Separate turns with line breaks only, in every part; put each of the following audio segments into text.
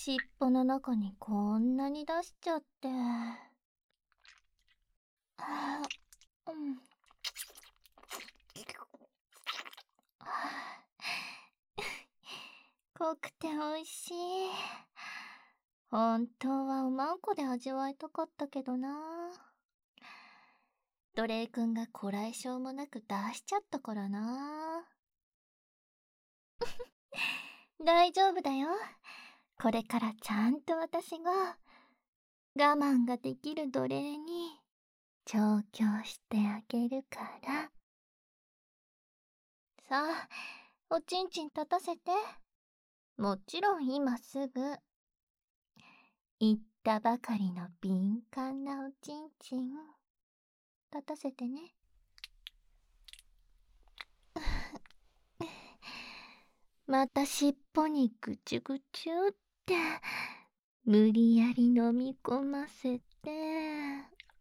尻尾の中にこんなに出しちゃって。うん。濃くて美味しい。本当はおまんこで味わいたかったけどな。奴隷くんがこらえ性もなく出しちゃったからな。大丈夫だよ。これからちゃんと私が我慢ができる奴隷に調教してあげるから。さあ、おちんちん立たせて。もちろん今すぐ。言ったばかりの敏感なおちんちん立たせてね。また尻尾にぐちゅぐちゅって無理やり飲み込ませて。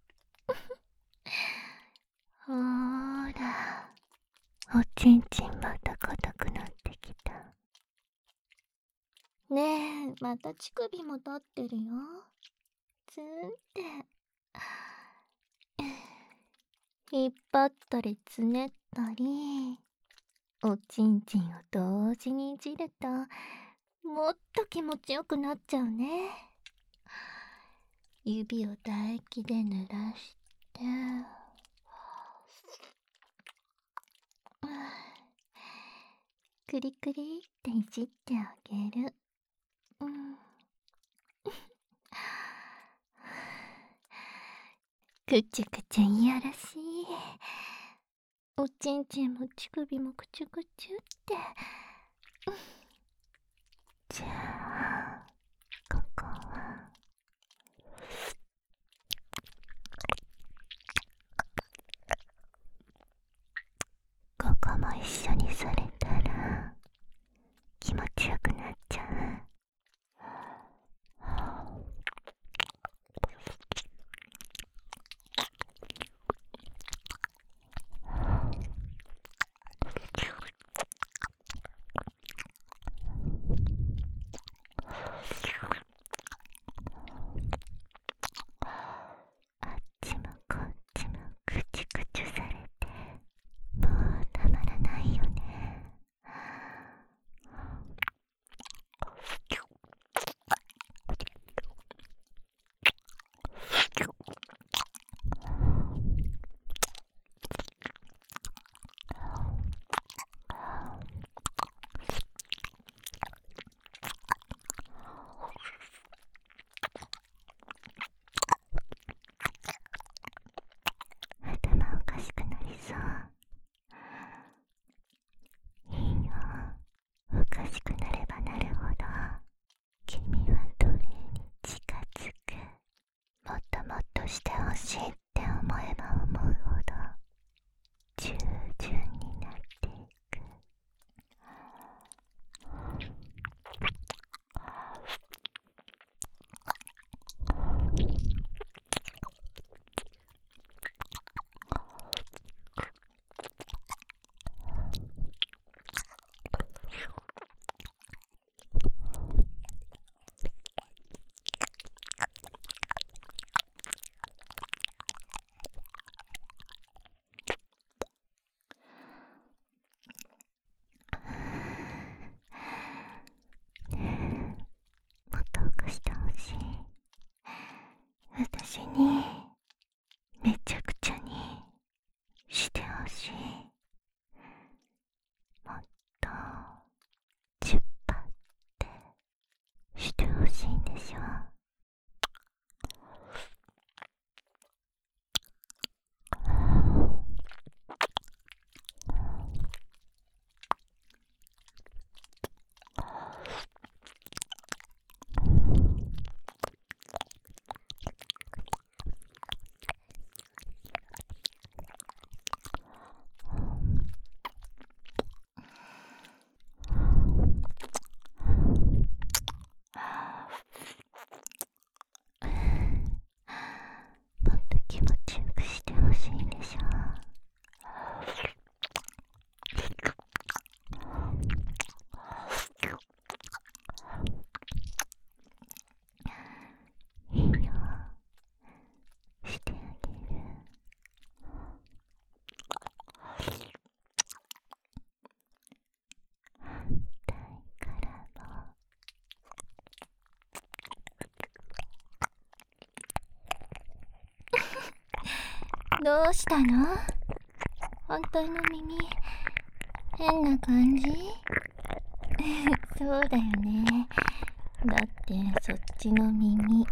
ほーら、おちんちんまた硬くなってきた。ねえ、また乳首も立ってるよ。ツンって。引っ張ったりつねったり、おちんちんを同時にいじるともっと気持ちよくなっちゃうね。指を唾液で濡らして、クリクリっていじってあげる。くちゅくちゅいやらしい。おちんちんも乳首もくちゅくちゅって。じゃあ、ここはここも一緒にされたら気持ちよくなっちゃう。あっちもこっちもくちゅくちゅされて、もうたまらないよね。頭おかしくなりそう。いいよ、おかしくなればなるほど君は奴隷に近づく。もっともっとしてほしいって思えば思うほど従順になっていく。もっと起こしてほしい。私にめちゃくちゃにしてほしい。もっとチュッパってしてほしいんでしょ。 どうしたの？本当の耳、変な感じ？そうだよね。だってそっちの耳、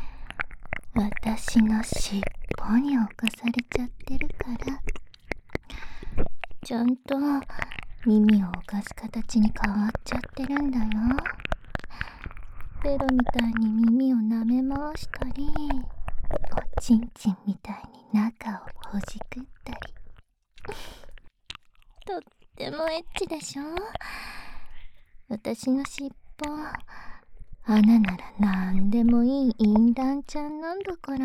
私の尻尾に侵されちゃってるから。ちゃんと耳を動かす形に変わっちゃってるんだよ。ベロみたいに耳を舐め回したり、おちんちんみたいに中をほじくったり。とってもエッチでしょ？私の尻尾、穴ならなんでもいい淫乱ちゃんなんだから。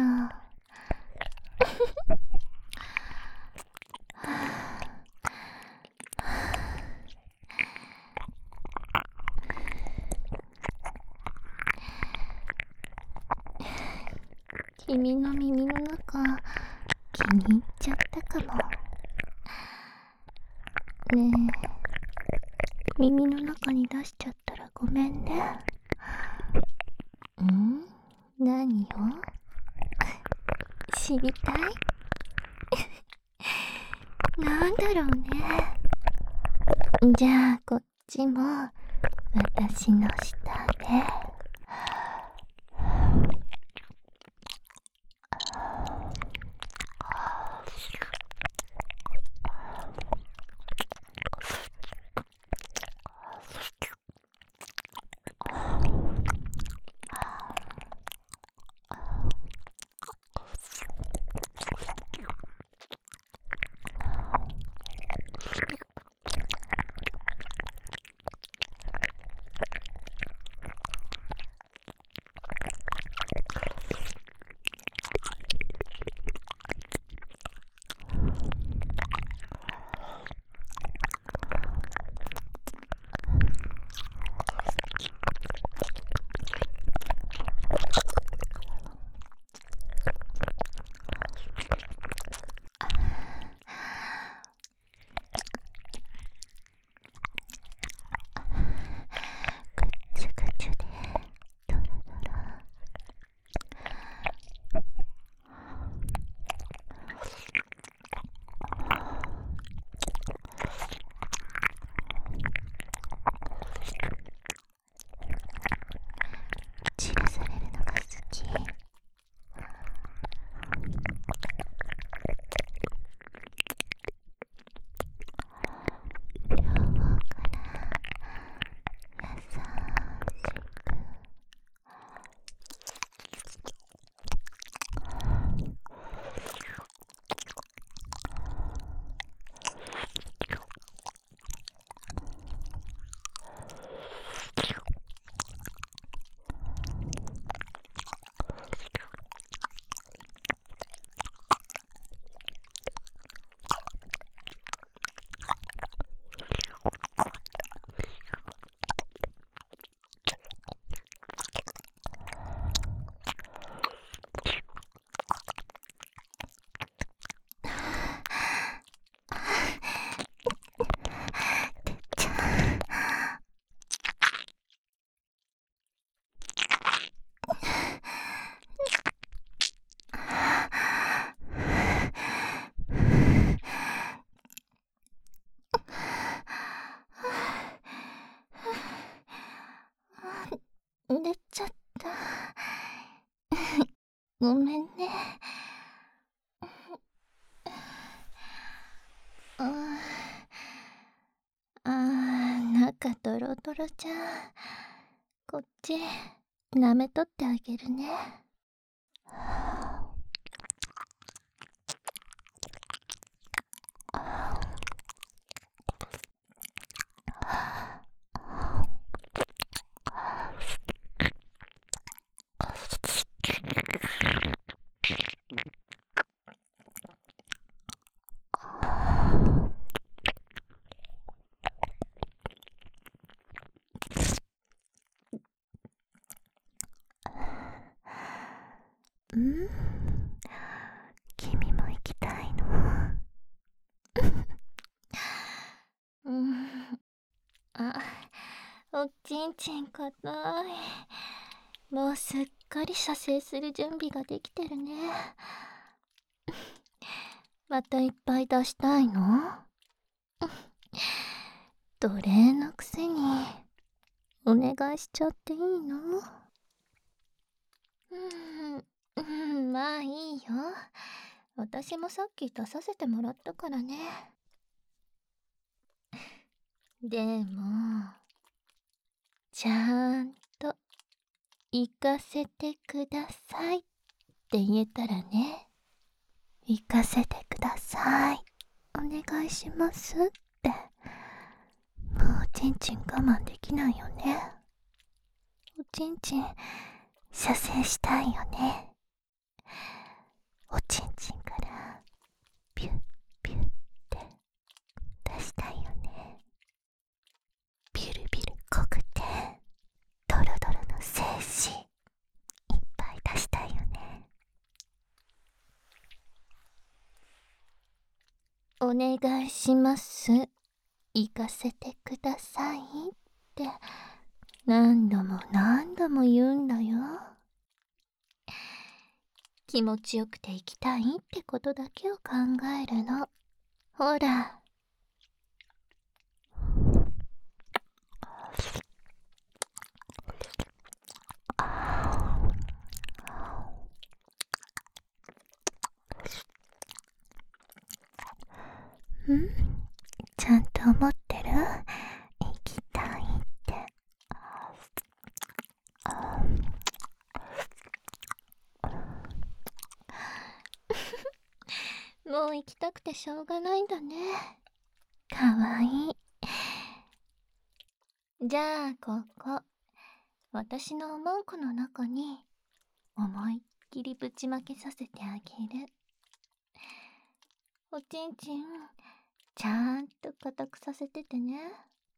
君の耳の中、気に入っちゃったかも。ねえ、耳の中に出しちゃったらごめんね。何よ？知りたい？なんだろうね。じゃあこっちも私の下で。ぐちゅぐちゅでドロドロ。散らされるのが好き。両方から優しく。出ちゃった。ごめんね。中ドロドロじゃん。こっち舐めとってあげるね。君も行きたいの？おちんちん硬い。もうすっかり射精する準備ができてるね。 またいっぱい出したいの？奴隷のくせにお願いしちゃっていいの？まあいいよ。私もさっき出させてもらったからね。でも、ちゃんと行かせてくださいって言えたらね。行かせてください。お願いしますって。もうおちんちん我慢できないよね。おちんちん射精したいよね。おちんちんからピュッピュッって出したいよね。ビルビル濃くてドロドロの精子いっぱい出したいよね。お願いします。行かせてくださいって何度も何度も言うんだよ。気持ちよくて行きたいってことだけを考えるの。ほら。ん？ちゃんと思ってる？行きたいって。もう行きたくてしょうがないんだね。かわいい。じゃあここ、私のおまんこの中に思いっきりぶちまけさせてあげる。おちんちんちゃんと固くさせててね。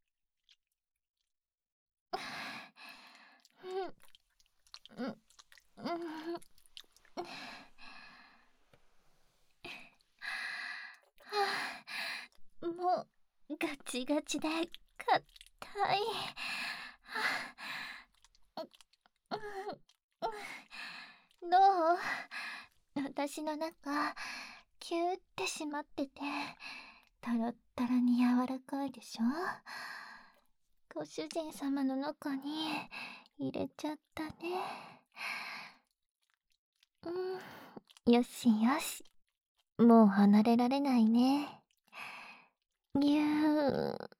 もうガチガチで硬い。どう？私の中キューってしまっててトロットロに柔らかいでしょ？ご主人様の中に入れちゃったね。よしよし、もう離れられないね。ぎゅー。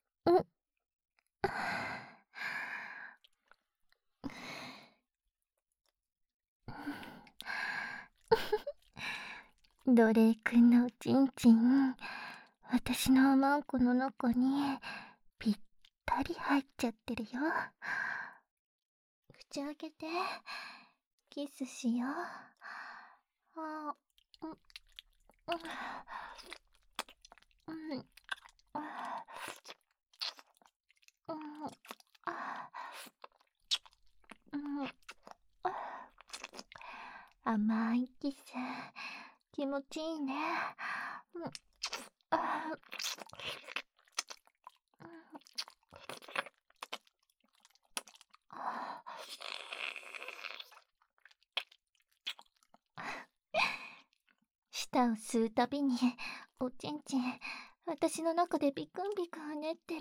奴隷くんのおちんちん、私のおまんこの中にぴったり入っちゃってるよ。口開けてキスしよう。甘いキス気持ちいいね。舌を吸うたびにおちんちん私の中でビクンビクンうねってる。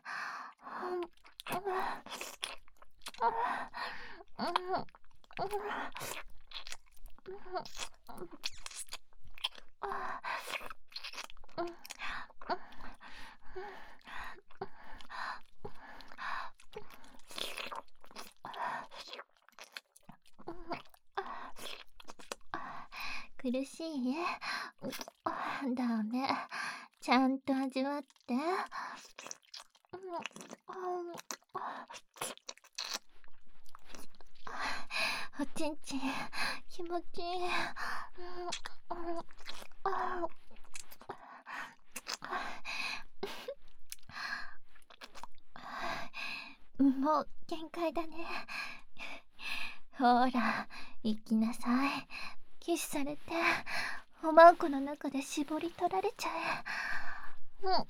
苦しい？ダメ。ちゃんと味わって。おちんちん気持ちいい。もう限界だね。ほら行きなさい。キスされておまんこの中で絞り取られちゃえ。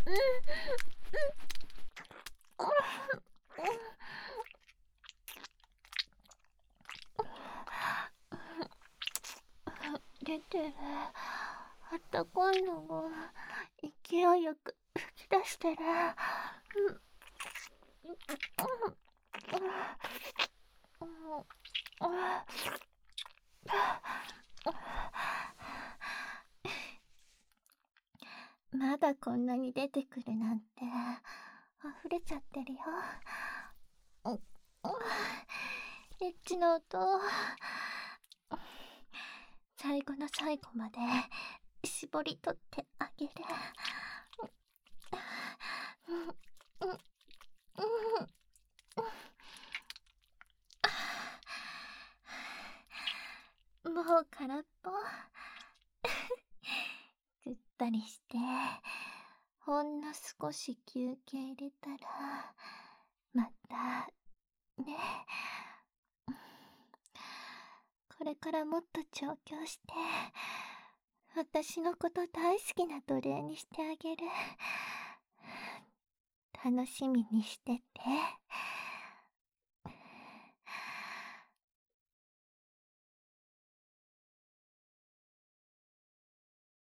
出てる。あったかいのが勢いよく吹き出してる。まだこんなに出てくるなんて溢れちゃってるよ。エッチな音。最後の最後まで絞り取ってあげる。もう空っぽ。ぐったりしてほんの少し休憩入れたらまたね。これからもっと調教して私のこと大好きな奴隷にしてあげる。楽しみにしてて。